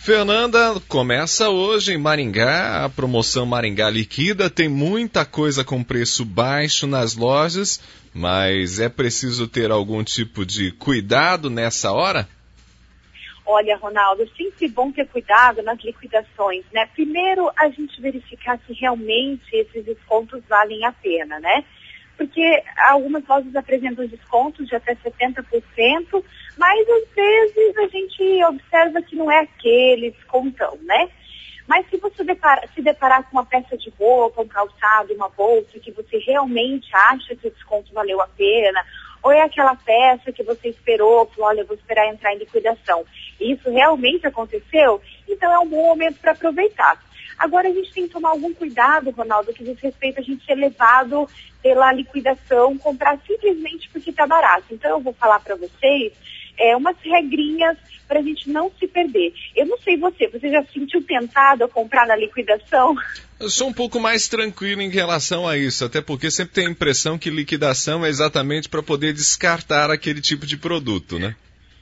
Fernanda, começa hoje em Maringá, a promoção Maringá Liquida, tem muita coisa com preço baixo nas lojas, mas é preciso ter algum tipo de cuidado nessa hora? Olha, Ronaldo, é sempre bom ter cuidado nas liquidações, né? Primeiro, a gente verificar se realmente esses descontos valem a pena, né? Porque algumas lojas apresentam descontos de até 70%, mas às vezes a gente observa que não é aquele descontão, né? Mas se você se deparar com uma peça de roupa, um calçado, uma bolsa, que você realmente acha que o desconto valeu a pena, ou é aquela peça que você esperou, falou, olha, eu vou esperar entrar em liquidação, e isso realmente aconteceu, então é um bom momento para aproveitar. Agora a gente tem que tomar algum cuidado, Ronaldo, que diz respeito a gente ser levado pela liquidação, comprar simplesmente porque está barato. Então eu vou falar para vocês umas regrinhas para a gente não se perder. Eu não sei você já se sentiu tentado a comprar na liquidação? Eu sou um pouco mais tranquilo em relação a isso, até porque sempre tem a impressão que liquidação é exatamente para poder descartar aquele tipo de produto, né?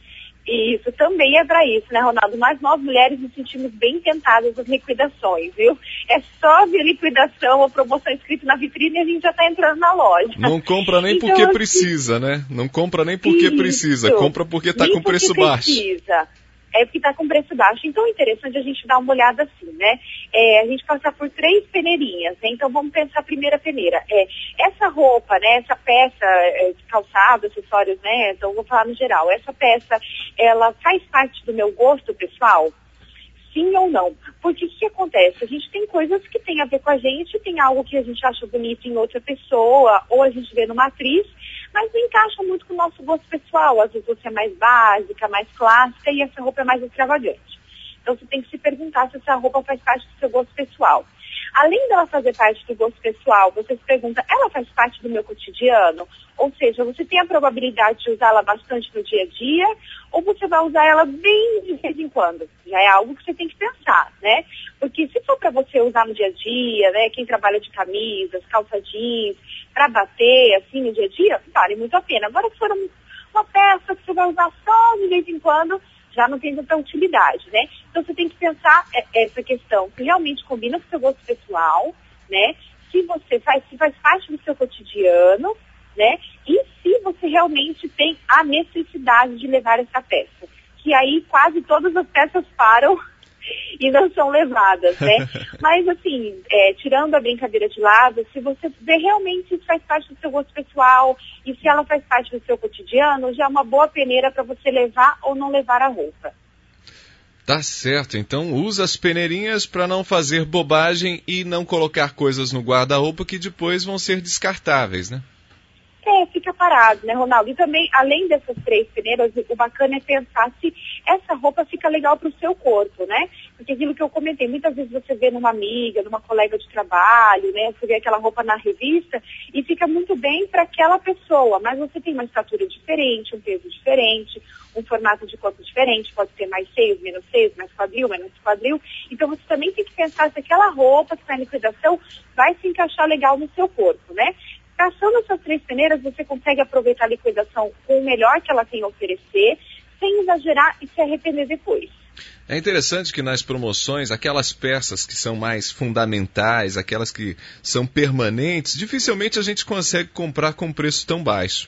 Isso, também é para isso, né, Ronaldo? Mas nós mulheres nos sentimos bem tentadas às liquidações, viu? É só ver liquidação ou promoção escrita na vitrine e a gente já está entrando na loja. Não compra nem então, porque precisa, né? Não compra nem porque precisa, compra porque está com preço baixo. Precisa. É porque está com preço baixo. Então é interessante a gente dar uma olhada assim, né? A gente passar por 3 peneirinhas, né? Então vamos pensar a primeira peneira. Essa roupa, né? Essa peça de calçado, acessórios, né? Então vou falar no geral. Essa peça, ela faz parte do meu gosto pessoal? Sim ou não? Porque o que acontece? A gente tem coisas que tem a ver com a gente, tem algo que a gente acha bonito em outra pessoa, ou a gente vê numa atriz, mas não encaixa muito com o nosso gosto pessoal. Às vezes você é mais básica, mais clássica e essa roupa é mais extravagante. Então você tem que se perguntar se essa roupa faz parte do seu gosto pessoal. Além dela fazer parte do gosto pessoal, você se pergunta, ela faz parte do meu cotidiano? Ou seja, você tem a probabilidade de usá-la bastante no dia a dia, ou você vai usar ela bem de vez em quando? Já é algo que você tem que pensar, né? Porque se for para você usar no dia a dia, né, quem trabalha de camisas, calça jeans, para bater, assim, no dia a dia, vale muito a pena. Agora, se for uma peça que você vai usar só de vez em quando, já não tem tanta utilidade, né? Então você tem que pensar essa questão, se realmente combina com o seu gosto pessoal, né? Se faz parte do seu cotidiano, né? E se você realmente tem a necessidade de levar essa peça. Que aí quase todas as peças param e não são levadas, né? Mas assim, tirando a brincadeira de lado, se você vê realmente se faz parte do seu gosto pessoal e se ela faz parte do seu cotidiano, já é uma boa peneira para você levar ou não levar a roupa. Tá certo, então usa as peneirinhas para não fazer bobagem e não colocar coisas no guarda-roupa que depois vão ser descartáveis, né? Fica parado, né, Ronaldo? E também, além dessas 3 peneiras, o bacana é pensar se essa roupa fica legal para o seu corpo, né? Porque aquilo que eu comentei, muitas vezes você vê numa amiga, numa colega de trabalho, né? Você vê aquela roupa na revista e fica muito bem para aquela pessoa, mas você tem uma estatura diferente, um peso diferente, um formato de corpo diferente, pode ser mais seios, mais quadril, menos quadril. Então você também tem que pensar se aquela roupa que está em liquidação vai se encaixar legal no seu corpo, né? Passando essas 3 peneiras, você consegue aproveitar a liquidação com o melhor que ela tem a oferecer, sem exagerar e se arrepender depois. É interessante que nas promoções, aquelas peças que são mais fundamentais, aquelas que são permanentes, dificilmente a gente consegue comprar com preço tão baixo.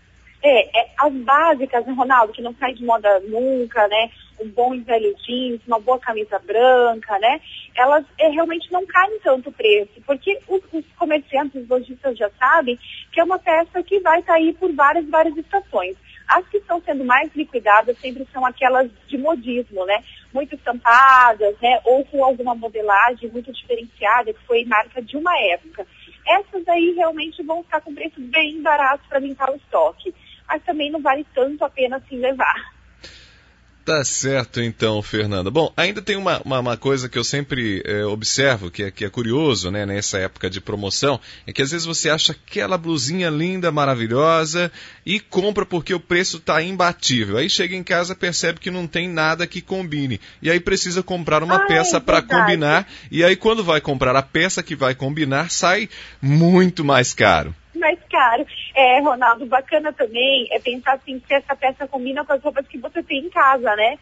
As básicas, né, Ronaldo, que não sai de moda nunca, né? Um bom e velho jeans, uma boa camisa branca, né? Elas realmente não caem tanto preço, porque os comerciantes, os lojistas já sabem que é uma peça que vai estar aí por várias estações. As que estão sendo mais liquidadas sempre são aquelas de modismo, né? Muito estampadas, né? Ou com alguma modelagem muito diferenciada, que foi marca de uma época. Essas aí realmente vão estar com preço bem barato para limpar o estoque. Mas também não vale tanto a pena assim levar. Tá certo então, Fernanda. Bom, ainda tem uma coisa que eu sempre observo, que é curioso, né, nessa época de promoção, é que às vezes você acha aquela blusinha linda, maravilhosa, e compra porque o preço está imbatível. Aí chega em casa, percebe que não tem nada que combine. E aí precisa comprar uma peça para combinar, e aí quando vai comprar a peça que vai combinar, sai muito mais caro. Mais caro. Ronaldo, bacana também é pensar assim, se essa peça combina com as roupas que você tem em casa, né?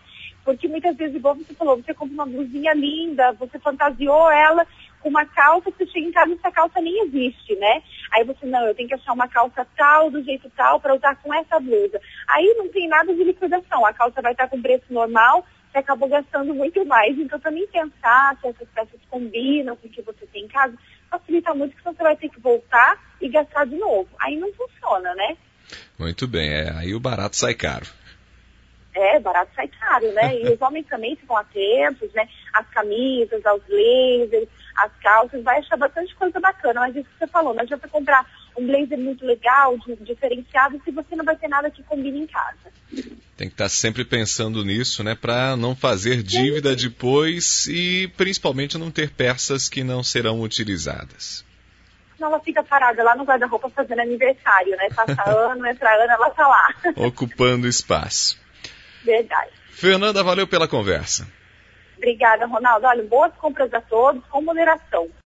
Porque muitas vezes, igual você falou, você compra uma blusinha linda, você fantasiou ela com uma calça, você chega em casa e essa calça nem existe, né? Aí você, não, eu tenho que achar uma calça tal, do jeito tal, para usar com essa blusa. Aí não tem nada de liquidação, a calça vai estar com preço normal, você acabou gastando muito mais. Então também pensar se essas peças combinam com o que você tem em casa, facilita muito, porque você vai ter que voltar e gastar de novo. Aí não funciona, né? Muito bem, aí o barato sai caro. Barato sai caro, né? E os homens também ficam atentos, né? As camisas, aos blazers, as calças, vai achar bastante coisa bacana. Mas isso que você falou, não adianta comprar um blazer muito legal, diferenciado, se você não vai ter nada que combine em casa. Tem que estar sempre pensando nisso, né? Para não fazer dívida depois e principalmente não ter peças que não serão utilizadas. Senão ela fica parada lá no guarda-roupa fazendo aniversário, né? Passa ano, entra ano, ela tá lá. Ocupando espaço. Verdade. Fernanda, valeu pela conversa. Obrigada, Ronaldo. Olha, boas compras a todos, com moderação.